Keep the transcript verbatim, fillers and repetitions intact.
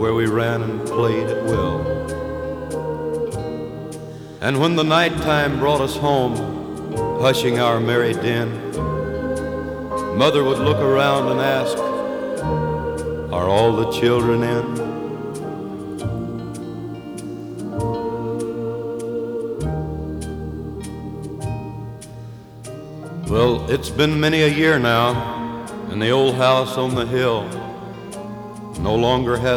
where we ran and played at will. And when the nighttime brought us home, hushing our merry din, Mother would look around and ask, "Are all the children in?" Well, it's been many a year now, and the old house on the hill no longer has